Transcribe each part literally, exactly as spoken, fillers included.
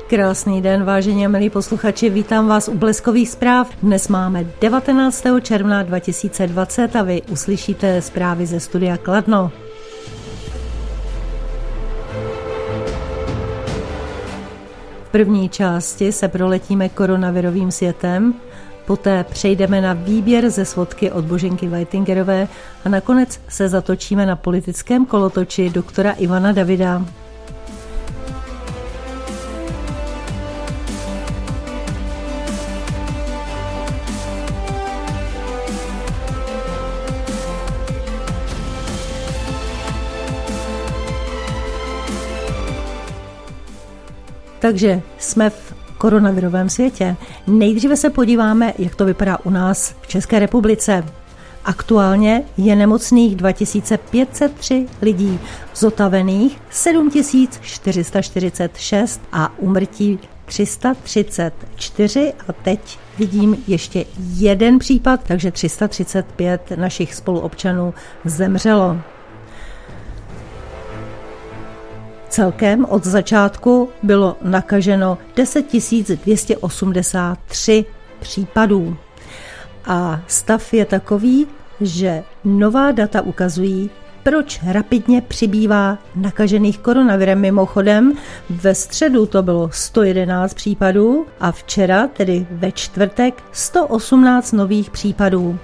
Krásný den, vážení a milí posluchači, vítám vás u Bleskových zpráv. Dnes máme devatenáctého června dva tisíce dvacet a vy uslyšíte zprávy ze studia Kladno. V první části se proletíme koronavirovým světem, poté přejdeme na výběr ze svodky od Boženky Weitingerové a nakonec se zatočíme na politickém kolotoči doktora Ivana Davida. Takže jsme v koronavirovém světě. Nejdříve se podíváme, jak to vypadá u nás v České republice. Aktuálně je nemocných dva tisíce pět set tři lidí, zotavených sedm tisíc čtyři sta čtyřicet šest a úmrtí tři sta třicet čtyři a teď vidím ještě jeden případ, takže tři sta třicet pět našich spoluobčanů zemřelo. Celkem od začátku bylo nakaženo deset tisíc dvě stě osmdesát tři případů. A stav je takový, že nová data ukazují, proč rapidně přibývá nakažených koronavirem. Mimochodem, ve středu to bylo sto jedenáct případů a včera, tedy ve čtvrtek, sto osmnáct nových případů.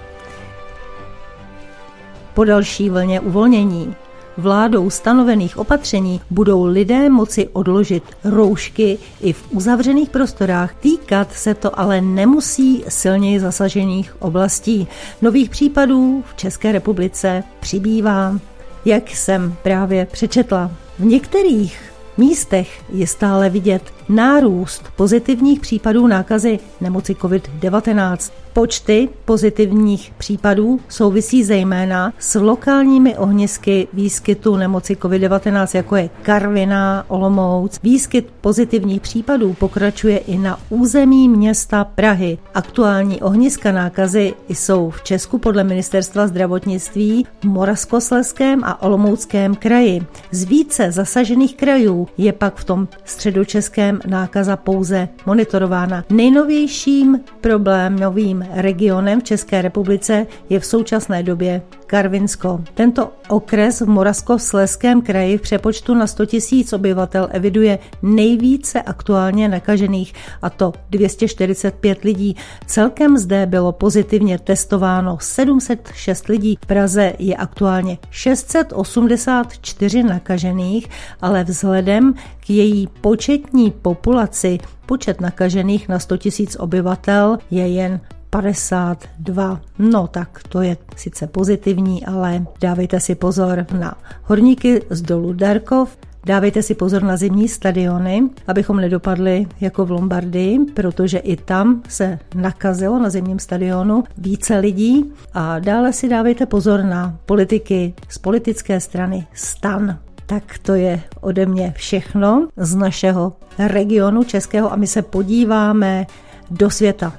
Po další vlně uvolnění vládou stanovených opatření budou lidé moci odložit roušky i v uzavřených prostorách. Týkat se to ale nemusí silněji zasažených oblastí. Nových případů v České republice přibývá, jak jsem právě přečetla. V některých místech je stále vidět nárůst pozitivních případů nákazy nemoci covid devatenáct. Počty pozitivních případů souvisí zejména s lokálními ohnisky výskytu nemoci covid devatenáct, jako je Karviná, Olomouc. Výskyt pozitivních případů pokračuje i na území města Prahy. Aktuální ohniska nákazy jsou v Česku podle Ministerstva zdravotnictví v Moravskoslezském a Olomouckém kraji. Z více zasažených krajů je pak v tom středočeském nákaza pouze monitorována. Nejnovějším problémovým regionem v České republice je v současné době Karvinsko. Tento okres v Moravskoslezském kraji v přepočtu na sto tisíc obyvatel eviduje nejvíce aktuálně nakažených, a to dvě stě čtyřicet pět lidí. Celkem zde bylo pozitivně testováno sedm set šest lidí. V Praze je aktuálně šest set osmdesát čtyři nakažených, ale vzhledem k její početní populaci počet nakažených na sto tisíc obyvatel je jen padesát dva. No tak to je sice pozitivní, ale dávejte si pozor na horníky z dolu Darkov, dávejte si pozor na zimní stadiony, abychom nedopadli jako v Lombardii, protože i tam se nakazilo na zimním stadionu více lidí. A dále si dávejte pozor na politiky z politické strany STAN. Tak to je ode mě všechno z našeho regionu českého a my se podíváme do světa.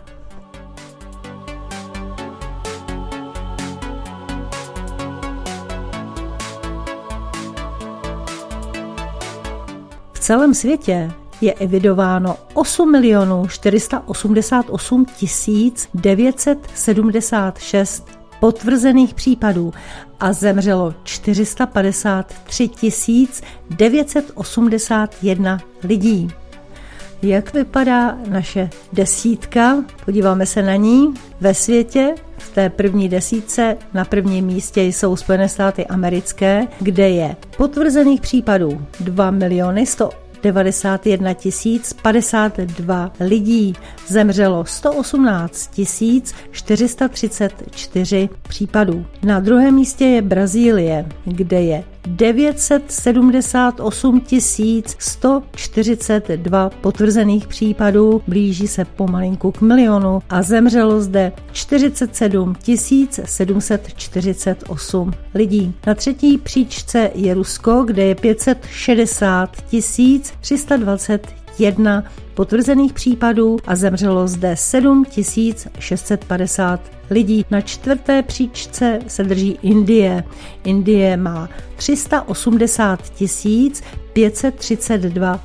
V celém světě je evidováno osm milionů čtyři sta osmdesát osm tisíc devět set sedmdesát šest potvrzených případů a zemřelo čtyři sta padesát tři tisíc devět set osmdesát jedna lidí. Jak vypadá naše desítka? Podíváme se na ní. Ve světě v té první desítce na prvním místě jsou Spojené státy americké, kde je potvrzených případů dva miliony sto devadesát jedna tisíc padesát dva lidí. Zemřelo sto osmnáct tisíc čtyři sta třicet čtyři případů. Na druhém místě je Brazílie, kde je devět set sedmdesát osm tisíc sto čtyřicet dva potvrzených případů, blíží se pomalinku k milionu a zemřelo zde čtyřicet sedm tisíc sedm set čtyřicet osm lidí. Na třetí příčce je Rusko, kde je pět set šedesát tisíc tři sta dvacet jedna potvrzených případů a zemřelo zde sedm tisíc šest set padesát lidí. Na čtvrté příčce se drží Indie. Indie má tři sta osmdesát tisíc pět set třicet dva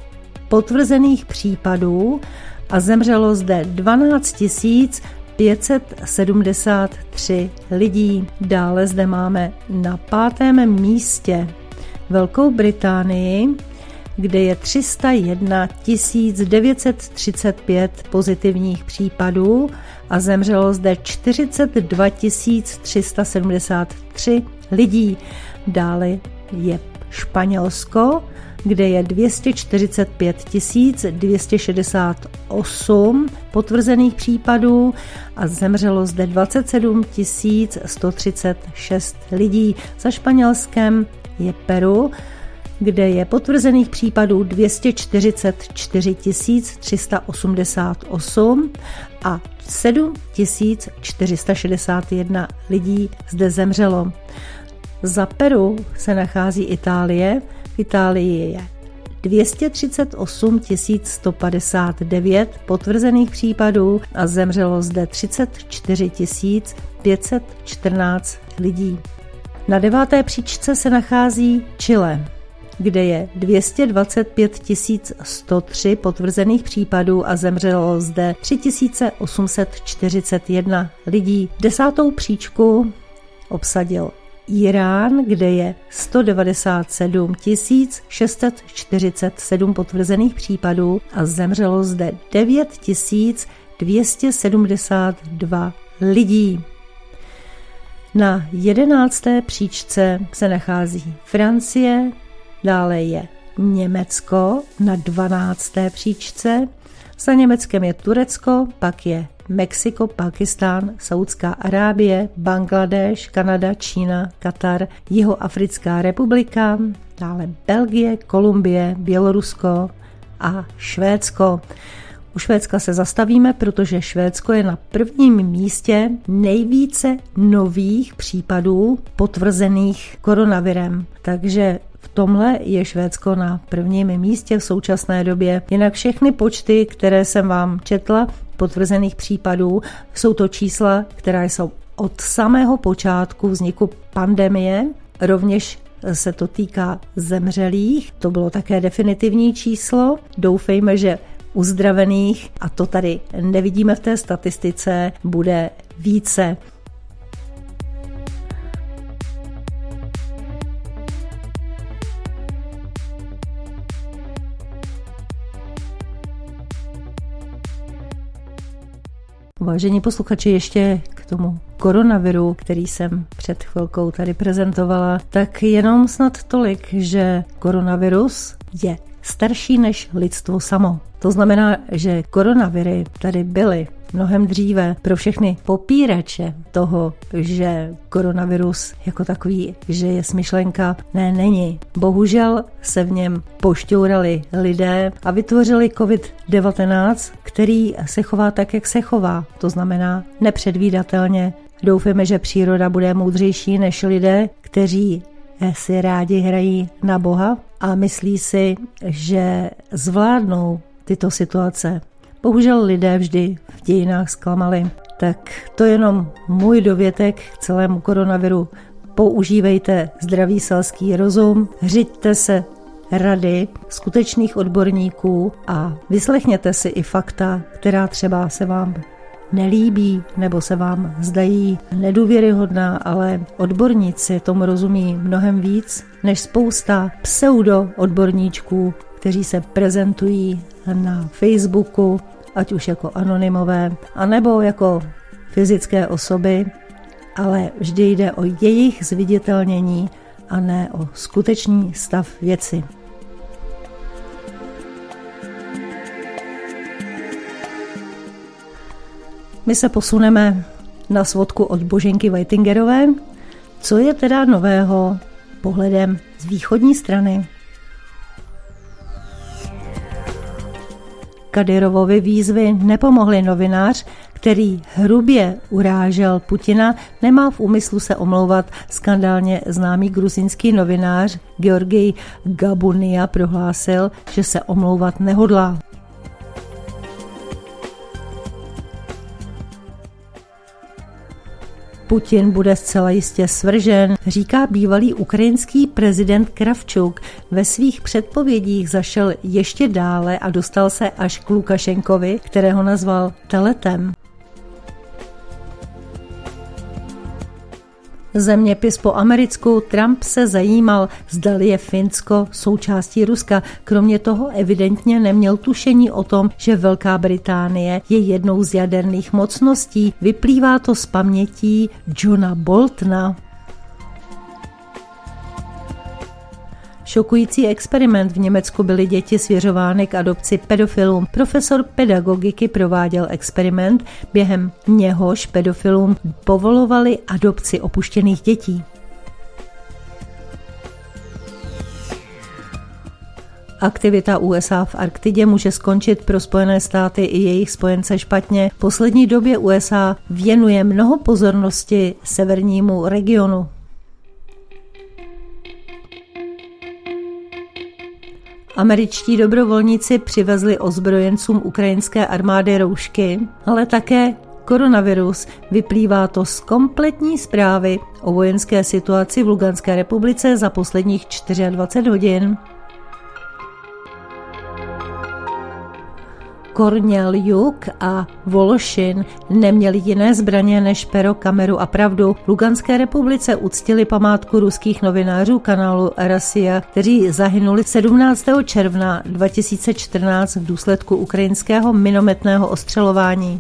potvrzených případů a zemřelo zde dvanáct tisíc pět set sedmdesát tři lidí. Dále zde máme na pátém místě Velkou Británii, kde je tři sta jedna tisíc devět set třicet pět pozitivních případů a zemřelo zde čtyřicet dva tisíc tři sta sedmdesát tři lidí. Dále je Španělsko, kde je dvě stě čtyřicet pět tisíc dvě stě šedesát osm potvrzených případů a zemřelo zde dvacet sedm tisíc sto třicet šest lidí. Za Španělskem je Peru, kde je potvrzených případů dvě stě čtyřicet čtyři tisíc tři sta osmdesát osm a sedm tisíc čtyři sta šedesát jedna lidí zde zemřelo. Za Peru se nachází Itálie. V Itálii je dvě stě třicet osm tisíc sto padesát devět potvrzených případů a zemřelo zde třicet čtyři tisíc pět set čtrnáct lidí. Na deváté příčce se nachází Chile, kde je dvě stě dvacet pět tisíc sto tři potvrzených případů a zemřelo zde tři tisíce osm set čtyřicet jedna lidí. Desátou příčku obsadil Irán, kde je sto devadesát sedm tisíc šest set čtyřicet sedm potvrzených případů a zemřelo zde devět tisíc dvě stě sedmdesát dva lidí. Na jedenácté příčce se nachází Francie, dále je Německo na dvanácté příčce, za Německem je Turecko, pak je Mexiko, Pákistán, Saudská Arábie, Bangladeš, Kanada, Čína, Katar, Jihoafrická republika, dále Belgie, Kolumbie, Bělorusko a Švédsko. U Švédska se zastavíme, protože Švédsko je na prvním místě nejvíce nových případů potvrzených koronavirem. Takže v tomhle je Švédsko na prvním místě v současné době. Jinak všechny počty, které jsem vám četla, potvrzených případů, jsou to čísla, která jsou od samého počátku vzniku pandemie. Rovněž se to týká zemřelých, to bylo také definitivní číslo. Doufejme, že uzdravených, a to tady nevidíme v té statistice, bude více. Vážení posluchači, ještě k tomu koronaviru, který jsem před chvilkou tady prezentovala, tak jenom snad tolik, že koronavirus je starší než lidstvo samo. To znamená, že koronaviry tady byly mnohem dříve. Pro všechny popírače toho, že koronavirus jako takový, že je smyšlenka, ne, není. Bohužel se v něm pošťourali lidé a vytvořili covid devatenáct, který se chová tak, jak se chová. To znamená nepředvídatelně. Doufáme, že příroda bude moudřejší než lidé, kteří si rádi hrají na Boha a myslí si, že zvládnou tyto situace. Bohužel lidé vždy v dějinách zklamali. Tak to je jenom můj dovětek k celému koronaviru. Používejte zdravý selský rozum, řiďte se rady skutečných odborníků a vyslechněte si i fakta, která třeba se vám nelíbí nebo se vám zdají nedůvěryhodná, ale odborníci tomu rozumí mnohem víc než spousta pseudo odborníčků, kteří se prezentují na Facebooku, ať už jako anonymové, anebo jako fyzické osoby, ale vždy jde o jejich zviditelnění a ne o skutečný stav věci. My se posuneme na svodku od Boženky Whitingerové. Co je teda nového pohledem z východní strany? Kadyrovovi výzvy nepomohly. Novinář, který hrubě urážel Putina, nemá v úmyslu se omlouvat. Skandálně známý gruzínský novinář Georgij Gabunia prohlásil, že se omlouvat nehodlá. Putin bude zcela jistě svržen, říká bývalý ukrajinský prezident Kravčuk. Ve svých předpovědích zašel ještě dále a dostal se až k Lukašenkovi, kterého nazval teletem. Zeměpis po americku. Trump se zajímal, zdali je Finsko součástí Ruska. Kromě toho evidentně neměl tušení o tom, že Velká Británie je jednou z jaderných mocností. Vyplývá to z pamětí Johna Boltona. Šokující experiment. V Německu byly děti svěřovány k adopci pedofilům. Profesor pedagogiky prováděl experiment, během něhož pedofilům povolovali adopci opuštěných dětí. Aktivita U S A v Arktidě může skončit pro Spojené státy i jejich spojence špatně. V poslední době U S A věnuje mnoho pozornosti severnímu regionu. Američtí dobrovolníci přivezli ozbrojencům ukrajinské armády roušky, ale také koronavirus. Vyplývá to z kompletní zprávy o vojenské situaci v Luganské republice za posledních dvacet čtyři hodin. Korněljuk a Vološin neměli jiné zbraně než pero, kameru a pravdu. V Luganské republice uctili památku ruských novinářů kanálu Rasia, kteří zahynuli sedmnáctého června dva tisíce čtrnáct v důsledku ukrajinského minometného ostřelování.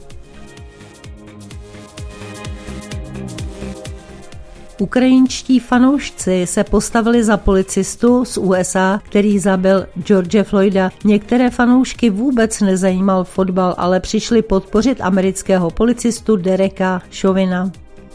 Ukrajinští fanoušci se postavili za policistu z U S A, který zabil George Floyda. Některé fanoušky vůbec nezajímal fotbal, ale přišli podpořit amerického policistu Dereka Chauvina.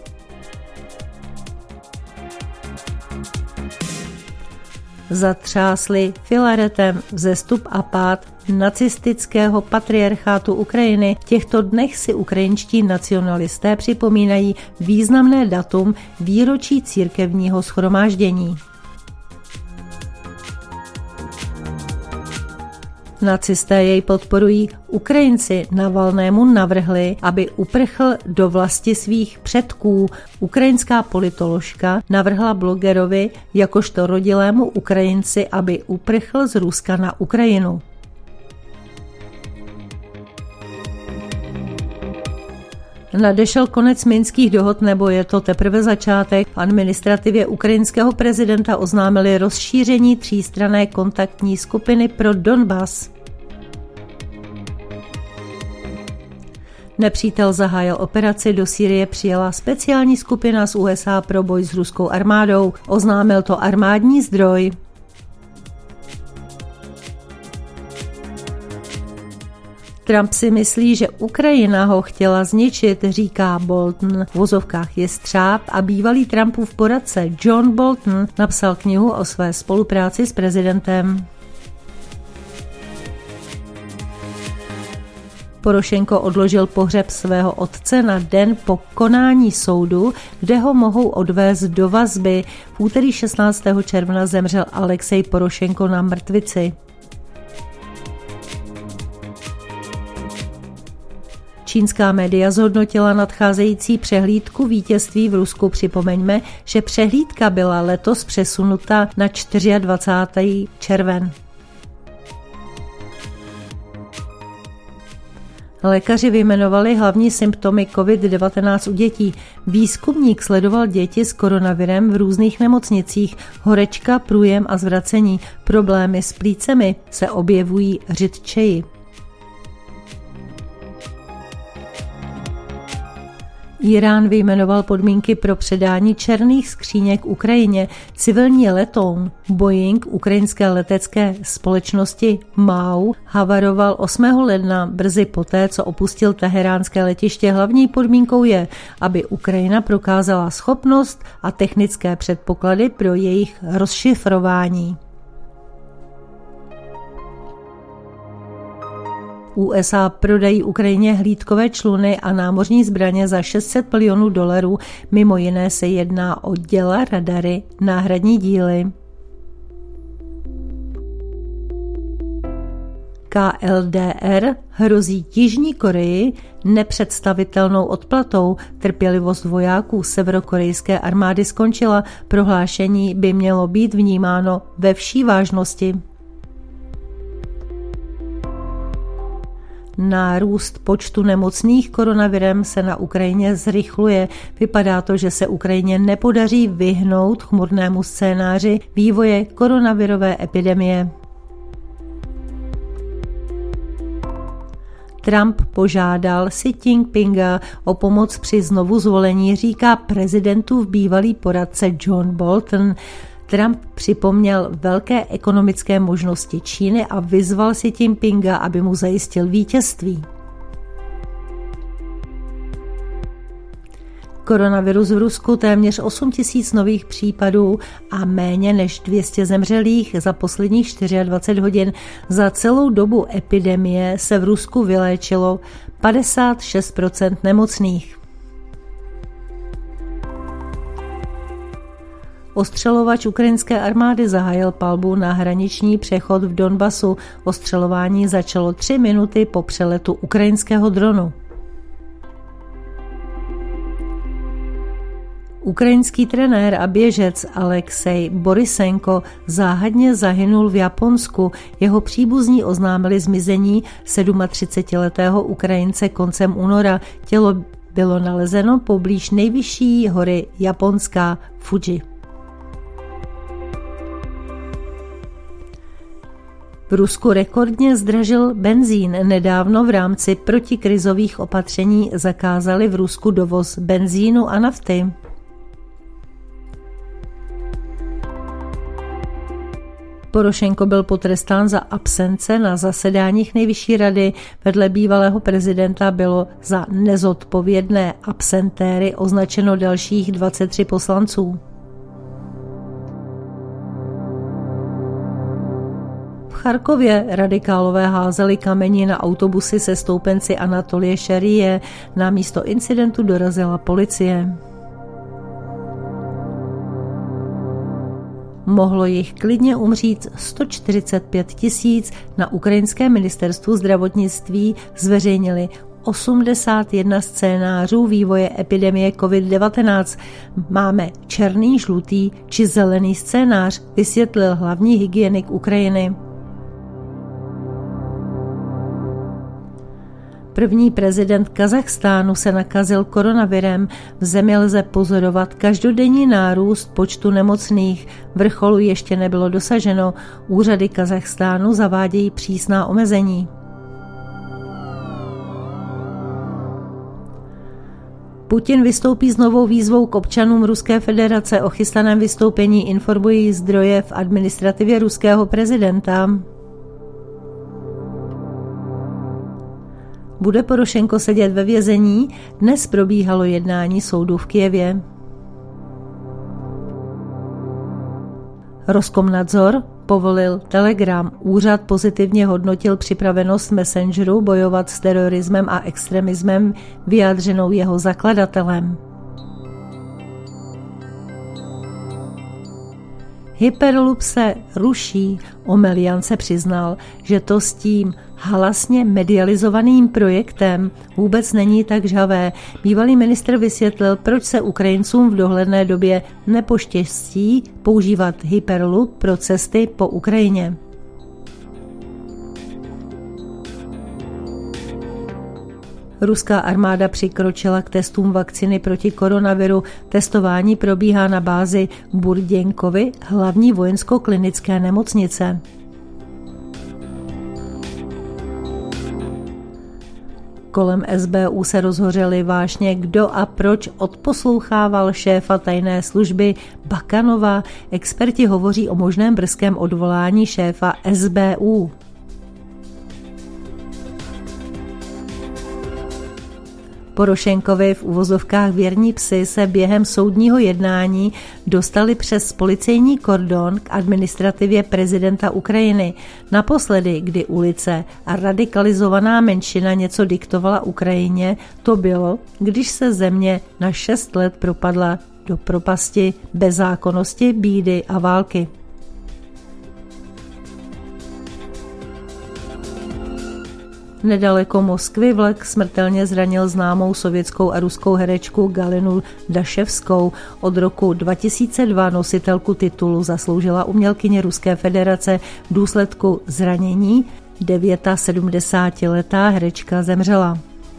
Zatřásli Filaretem vzestup a pád nacistického patriarchátu Ukrajiny. V těchto dnech si ukrajinští nacionalisté připomínají významné datum výročí církevního shromáždění. Nacisté jej podporují. Ukrajinci Navalnému navrhli, aby uprchl do vlasti svých předků. Ukrajinská politoložka navrhla blogerovi jakožto rodilému Ukrajinci, aby uprchl z Ruska na Ukrajinu. Nadešel konec minských dohod, nebo je to teprve začátek? V administrativě ukrajinského prezidenta oznámili rozšíření třístranné kontaktní skupiny pro Donbas. Nepřítel zahájil operaci, do Sýrie přijela speciální skupina z U S A pro boj s ruskou armádou. Oznámil to armádní zdroj. Trump si myslí, že Ukrajina ho chtěla zničit, říká Bolton. V vozovkách je střáb a bývalý Trumpův poradce John Bolton napsal knihu o své spolupráci s prezidentem. Porošenko odložil pohřeb svého otce na den po konání soudu, kde ho mohou odvést do vazby. V úterý šestnáctého června zemřel Alexej Porošenko na mrtvici. Čínská média zhodnotila nadcházející přehlídku vítězství v Rusku. Připomeňme, že přehlídka byla letos přesunuta na dvacátého čtvrtého červen. Lékaři vyjmenovali hlavní symptomy covid devatenáct u dětí. Výzkumník sledoval děti s koronavirem v různých nemocnicích. Horečka, průjem a zvracení. Problémy s plícemi se objevují řidčeji. Irán vyjmenoval podmínky pro předání černých skříněk Ukrajině. Civilní letoun Boeing ukrajinské letecké společnosti M A U havaroval osmého ledna brzy poté, co opustil teheránské letiště. Hlavní podmínkou je, aby Ukrajina prokázala schopnost a technické předpoklady pro jejich rozšifrování. U S A prodají Ukrajině hlídkové čluny a námořní zbraně za šest set milionů dolarů. Mimo jiné se jedná o děla, radary, náhradní díly. K L D R hrozí Jižní Koreji nepředstavitelnou odplatou. Trpělivost vojáků severokorejské armády skončila. Prohlášení by mělo být vnímáno ve vší vážnosti. Nárůst počtu nemocných koronavirem se na Ukrajině zrychluje. Vypadá to, že se Ukrajině nepodaří vyhnout chmurnému scénáři vývoje koronavirové epidemie. Trump požádal Xi Jinpinga o pomoc při znovuzvolení, říká prezidentův bývalý poradce John Bolton. Trump připomněl velké ekonomické možnosti Číny a vyzval Xi Jinpinga, aby mu zajistil vítězství. Koronavirus v Rusku, téměř osm tisíc nových případů a méně než dvě stě zemřelých za posledních dvacet čtyři hodin. Za celou dobu epidemie se v Rusku vyléčilo padesát šest procent nemocných. Ostřelovač ukrajinské armády zahájil palbu na hraniční přechod v Donbasu. Ostřelování začalo tři minuty po přeletu ukrajinského dronu. Ukrajinský trenér a běžec Alexej Borisenko záhadně zahynul v Japonsku. Jeho příbuzní oznámili zmizení třicetisedmiletého Ukrajince koncem února. Tělo bylo nalezeno poblíž nejvyšší hory japonská Fuji. V Rusku rekordně zdražil benzín. Nedávno v rámci protikrizových opatření zakázali v Rusku dovoz benzínu a nafty. Porošenko byl potrestán za absence na zasedáních Nejvyšší rady. Vedle bývalého prezidenta bylo za nezodpovědné absentéry označeno dalších dvacet tři poslanců. V Charkově radikálové házeli kamení na autobusy se stoupenci Anatolie Šarije. Na místo incidentu dorazila policie. Mohlo jich klidně umřít sto čtyřicet pět tisíc. Na ukrajinském ministerstvu zdravotnictví zveřejnili osmdesát jedna scénářů vývoje epidemie covid devatenáct. Máme černý, žlutý či zelený scénář, vysvětlil hlavní hygienik Ukrajiny. První prezident Kazachstánu se nakazil koronavirem. V zemi lze pozorovat každodenní nárůst počtu nemocných. Vrcholu ještě nebylo dosaženo. Úřady Kazachstánu zavádějí přísná omezení. Putin vystoupí s novou výzvou k občanům Ruské federace. O chystaném vystoupení informují zdroje v administrativě ruského prezidenta. Bude Porošenko sedět ve vězení? Dnes probíhalo jednání soudu v Kyjevě. Roskomnadzor povolil Telegram. Úřad pozitivně hodnotil připravenost Messengeru bojovat s terorismem a extremismem, vyjádřenou jeho zakladatelem. Hyperloop se ruší. Omelian se přiznal, že to s tím halasně medializovaným projektem vůbec není tak žhavé. Bývalý ministr vysvětlil, proč se Ukrajincům v dohledné době nepoštěstí používat Hyperloop pro cesty po Ukrajině. Ruská armáda přikročila k testům vakcíny proti koronaviru. Testování probíhá na bázi Burděnkovy, hlavní vojensko-klinické nemocnice. Kolem S B U se rozhořely vášně, kdo a proč odposlouchával šéfa tajné služby Bakanova. Experti hovoří o možném brzkém odvolání šéfa S B U. Porošenkovi v uvozovkách věrní psi se během soudního jednání dostali přes policejní kordon k administrativě prezidenta Ukrajiny. Naposledy, kdy ulice a radikalizovaná menšina něco diktovala Ukrajině, to bylo, když se země na šest let propadla do propasti bezzákonnosti, bídy a války. Nedaleko Moskvy vlak smrtelně zranil známou sovětskou a ruskou herečku Galinu Daševskou. Od roku dva tisíce dva nositelku titulu zasloužila umělkyně Ruské federace v důsledku zranění. sedmdesátidevětiletá herečka zemřela.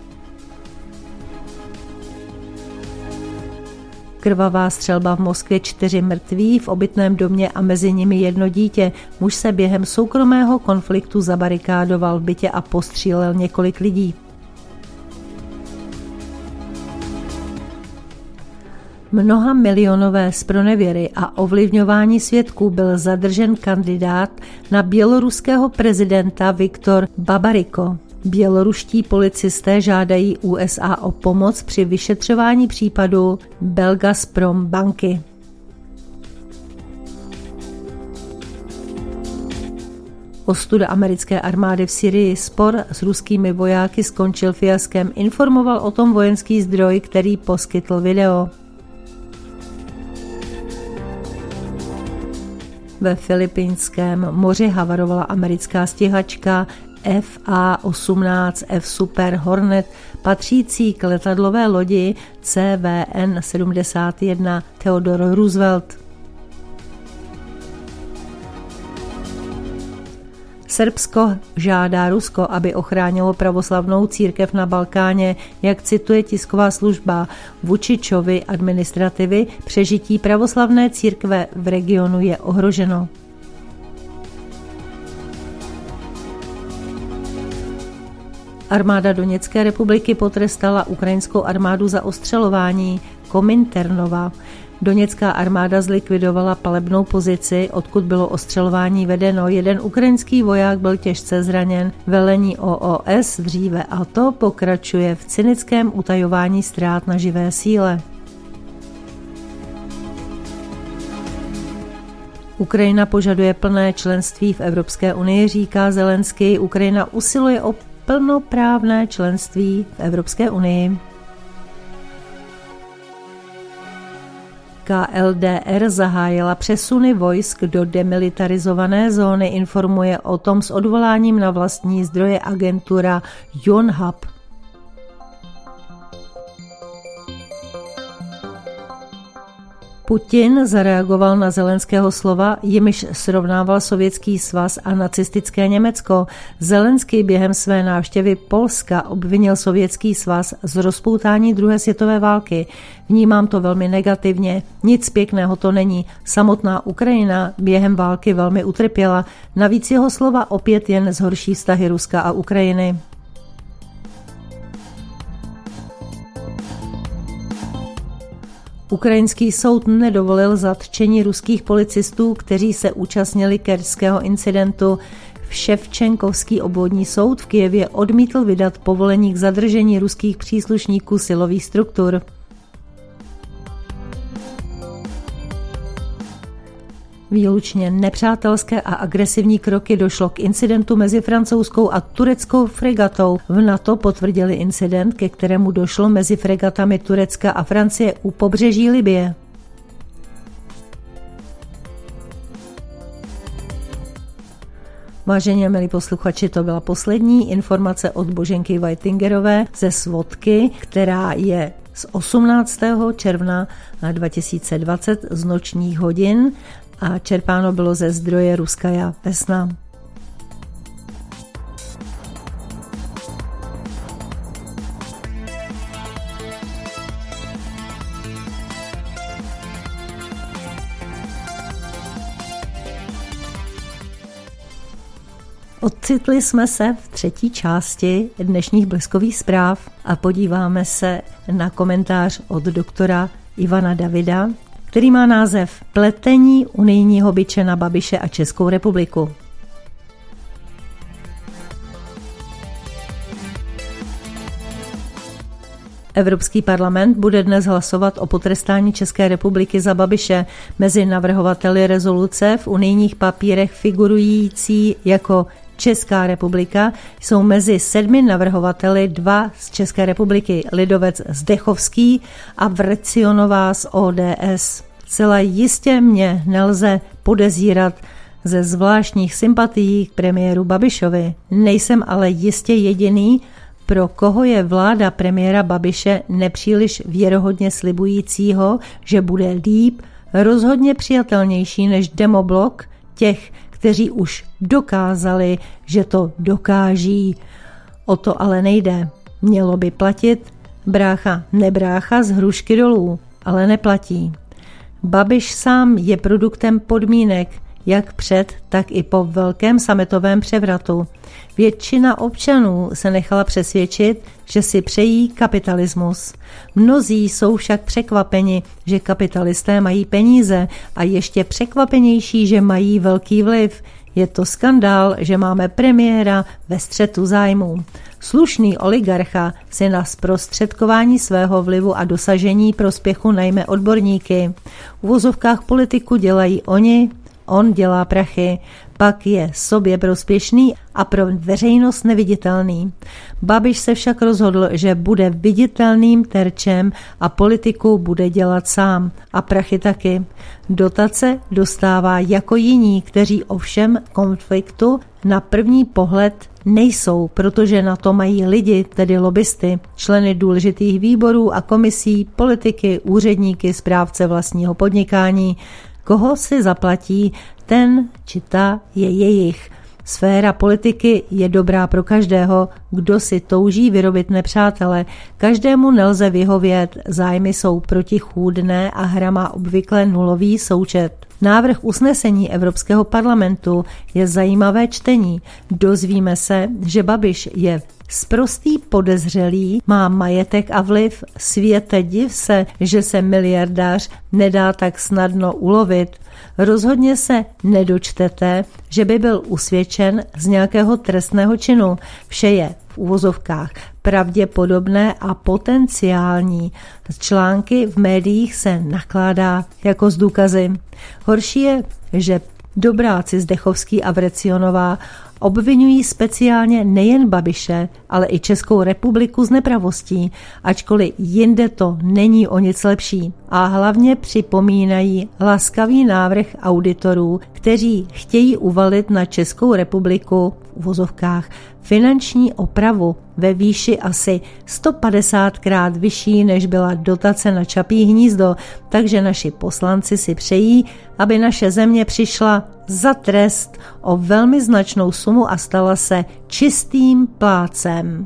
Krvavá střelba v Moskvě, čtyři mrtví v obytném domě a mezi nimi jedno dítě. Muž se během soukromého konfliktu zabarikádoval v bytě a postřílel několik lidí. Mnoha milionové zpronevěry a ovlivňování svědků byl zadržen kandidát na běloruského prezidenta Viktor Babariko. Běloruští policisté žádají U S A o pomoc při vyšetřování případu Belgazprom banky. Ostuda americké armády v Syrii, spor s ruskými vojáky skončil fiaskem, informoval o tom vojenský zdroj, který poskytl video. Ve Filipínském moři havarovala americká stíhačka F A osmnáct F Super Hornet patřící k letadlové lodi C V N sedmdesát jedna Theodore Roosevelt. Srbsko žádá Rusko, aby ochránilo pravoslavnou církev na Balkáně, jak cituje tisková služba Vučičovy administrativy, přežití pravoslavné církve v regionu je ohroženo. Armáda Doněcké republiky potrestala ukrajinskou armádu za ostřelování Kominternova. Doněcká armáda zlikvidovala palebnou pozici, odkud bylo ostřelování vedeno. Jeden ukrajinský voják byl těžce zraněn. Velení O O S dříve a to pokračuje v cynickém utajování ztrát na živé síle. Ukrajina požaduje plné členství v Evropské unii, říká Zelenský. Ukrajina usiluje o plnoprávné členství v Evropské unii. K L D R zahájila přesuny vojsk do demilitarizované zóny, informuje o tom s odvoláním na vlastní zdroje agentura Yonhap. Putin zareagoval na Zelenského slova, jimiž srovnával Sovětský svaz a nacistické Německo. Zelenský během své návštěvy Polska obvinil Sovětský svaz z rozpoutání druhé světové války. Vnímám to velmi negativně, nic pěkného to není. Samotná Ukrajina během války velmi utrpěla. Navíc jeho slova opět jen zhorší vztahy Ruska a Ukrajiny. Ukrajinský soud nedovolil zatčení ruských policistů, kteří se účastnili kerčského incidentu. Ševčenkovský obvodní soud v Kyjevě odmítl vydat povolení k zadržení ruských příslušníků silových struktur. Výlučně nepřátelské a agresivní kroky došlo k incidentu mezi francouzskou a tureckou fregatou. V NATO potvrdili incident, ke kterému došlo mezi fregatami Turecka a Francie u pobřeží Libye. Vážení a milí posluchači, to byla poslední informace od Boženky Whitingerové ze Svodky, která je z osmnáctého června dva tisíce dvacet z nočních hodin a čerpáno bylo ze zdroje Ruskaja Vesna. Ocitli jsme se v třetí části dnešních bleskových zpráv a podíváme se na komentář od doktora Ivana Davida, který má název Pletení unijního biče na Babiše a Českou republiku. Evropský parlament bude dnes hlasovat o potrestání České republiky za Babiše. Mezi navrhovateli rezoluce v unijních papírech figurující jako Česká republika jsou mezi sedmi navrhovateli dva z České republiky, lidovec Zdechovský a Vrecionová z O D S. Celá jistě mě nelze podezírat ze zvláštních sympatií k premiéru Babišovi. Nejsem ale jistě jediný, pro koho je vláda premiéra Babiše nepříliš věrohodně slibujícího, že bude líp, rozhodně přijatelnější než demoblok těch, kteří už dokázali, že to dokáží. O to ale nejde. Mělo by platit brácha nebrácha z hrušky dolů, ale neplatí. Babiš sám je produktem podmínek, jak před, tak i po velkém sametovém převratu. Většina občanů se nechala přesvědčit, že si přejí kapitalismus. Mnozí jsou však překvapeni, že kapitalisté mají peníze a ještě překvapenější, že mají velký vliv. Je to skandál, že máme premiéra ve střetu zájmů. Slušný oligarcha si na zprostředkování svého vlivu a dosažení prospěchu najme odborníky. V uvozovkách politiku dělají oni, on dělá prachy, pak je sobě prospěšný a pro veřejnost neviditelný. Babiš se však rozhodl, že bude viditelným terčem a politiku bude dělat sám a prachy taky. Dotace dostává jako jiní, kteří ovšem konfliktu na první pohled nejsou, protože na to mají lidi, tedy lobbysty, členy důležitých výborů a komisí, politiky, úředníky, správce vlastního podnikání. Koho si zaplatí, ten či ta je jejich. Sféra politiky je dobrá pro každého, kdo si touží vyrobit nepřátele. Každému nelze vyhovět, zájmy jsou protichůdné a hra má obvykle nulový součet. Návrh usnesení Evropského parlamentu je zajímavé čtení. Dozvíme se, že Babiš je sprostý podezřelý, má majetek a vliv. Světe, div se, že se miliardář nedá tak snadno ulovit. Rozhodně se nedočtete, že by byl usvědčen z nějakého trestného činu. Vše je v uvozovkách pravděpodobné a potenciální. Z články v médiích se nakládá jako z důkazy. Horší je, že dobráci Zdechovský a Vrecionová obvinují speciálně nejen Babiše, ale i Českou republiku z nepravostí, ačkoliv jinde to není o nic lepší. A hlavně připomínají laskavý návrh auditorů, kteří chtějí uvalit na Českou republiku v uvozovkách finanční opravu ve výši asi sto padesátkrát vyšší, než byla dotace na Čapí hnízdo, takže naši poslanci si přejí, aby naše země přišla za trest o velmi značnou sumu a stala se čistým plátcem.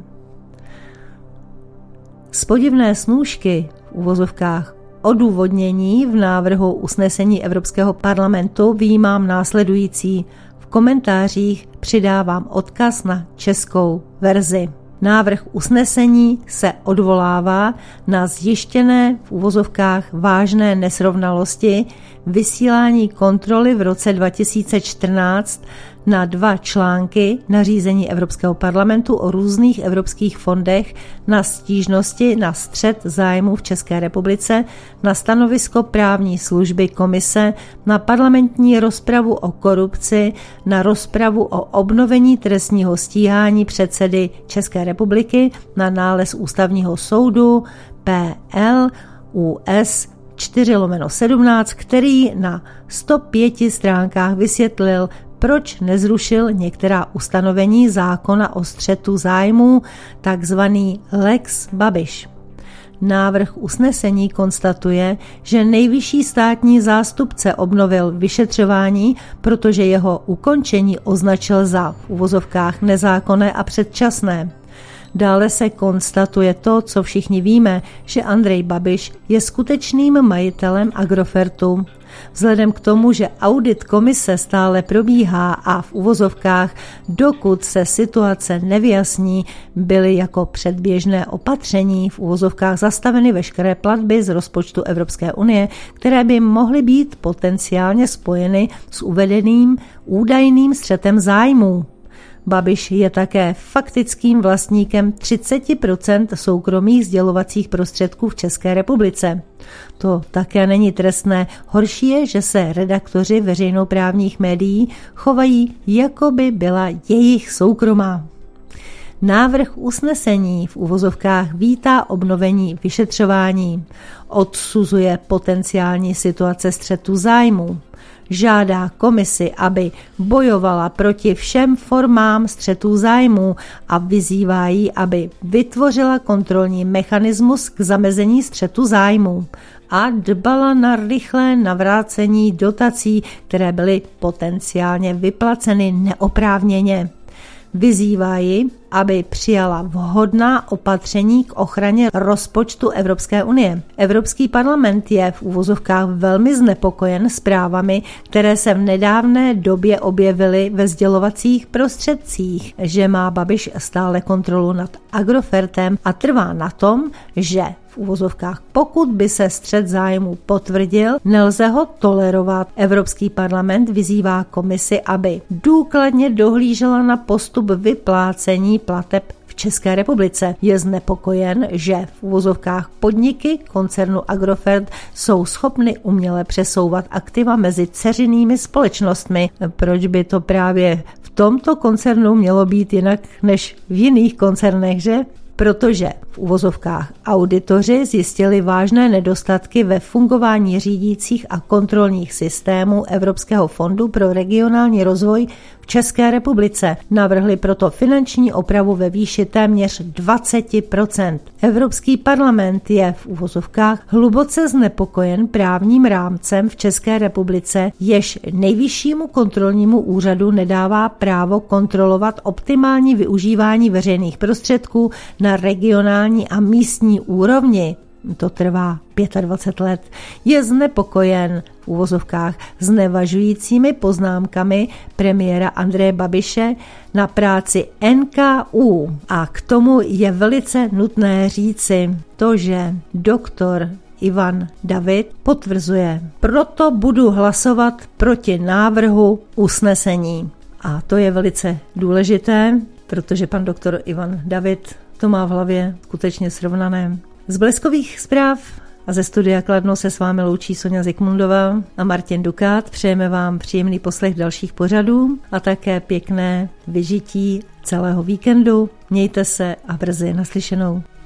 Z podivné snůšky v uvozovkách odůvodnění v návrhu usnesení Evropského parlamentu vyjímám následující. V komentářích přidávám odkaz na českou verzi. Návrh usnesení se odvolává na zjištěné v uvozovkách vážné nesrovnalosti vysílání kontroly v roce dva tisíce čtrnáct na dva články nařízení Evropského parlamentu o různých evropských fondech, na stížnosti na střet zájmů v České republice, na stanovisko právní služby komise, na parlamentní rozpravu o korupci, na rozpravu o obnovení trestního stíhání předsedy České republiky, na nález ústavního soudu P L U S čtyři lomeno sedmnáct, který na sto pěti stránkách vysvětlil, proč nezrušil některá ustanovení zákona o střetu zájmů, takzvaný Lex Babiš. Návrh usnesení konstatuje, že nejvyšší státní zástupce obnovil vyšetřování, protože jeho ukončení označil za v uvozovkách nezákonné a předčasné. Dále se konstatuje to, co všichni víme, že Andrej Babiš je skutečným majitelem Agrofertu. Vzhledem k tomu, že audit komise stále probíhá a v uvozovkách, dokud se situace nevyjasní, byly jako předběžné opatření v uvozovkách zastaveny veškeré platby z rozpočtu Evropské unie, které by mohly být potenciálně spojeny s uvedeným údajným střetem zájmů. Babiš je také faktickým vlastníkem třicet procent soukromých sdělovacích prostředků v České republice. To také není trestné. Horší je, že se redaktoři veřejnoprávních médií chovají, jako by byla jejich soukromá. Návrh usnesení v uvozovkách vítá obnovení vyšetřování, odsuzuje potenciální situace střetu zájmů. žádá komisi, aby bojovala proti všem formám střetů zájmů a vyzývá ji, aby vytvořila kontrolní mechanismus k zamezení střetu zájmů a dbala na rychlé navrácení dotací, které byly potenciálně vyplaceny neoprávněně. Vyzývá ji, aby přijala vhodná opatření k ochraně rozpočtu Evropské unie. Evropský parlament je v uvozovkách velmi znepokojen zprávami, které se v nedávné době objevily ve sdělovacích prostředcích, že má Babiš stále kontrolu nad Agrofertem a trvá na tom, že v uvozovkách, pokud by se střet zájmu potvrdil, nelze ho tolerovat. Evropský parlament vyzývá komisi, aby důkladně dohlížela na postup vyplácení plateb v České republice. Je znepokojen, že v uvozovkách podniky koncernu Agrofert jsou schopny uměle přesouvat aktiva mezi dceřinými společnostmi. Proč by to právě v tomto koncernu mělo být jinak než v jiných koncernech, že? Protože v uvozovkách auditoři zjistili vážné nedostatky ve fungování řídících a kontrolních systémů Evropského fondu pro regionální rozvoj v České republice. Navrhli proto finanční opravu ve výši téměř dvacet procent. Evropský parlament je v uvozovkách hluboce znepokojen právním rámcem v České republice, jež nejvyššímu kontrolnímu úřadu nedává právo kontrolovat optimální využívání veřejných prostředků na regionální a místní úrovni. To trvá dvacet pět let, je znepokojen v uvozovkách znevažujícími poznámkami premiéra Andreje Babiše na práci N K U. A k tomu je velice nutné říci to, že doktor Ivan David potvrzuje. Proto budu hlasovat proti návrhu usnesení. A to je velice důležité, protože pan doktor Ivan David to má v hlavě skutečně srovnané. Z Bleskových zpráv a ze studia Kladno se s vámi loučí Soňa Zikmundová a Martin Dukát. Přejeme vám příjemný poslech dalších pořadů a také pěkné vyžití celého víkendu. Mějte se a brzy naslyšenou.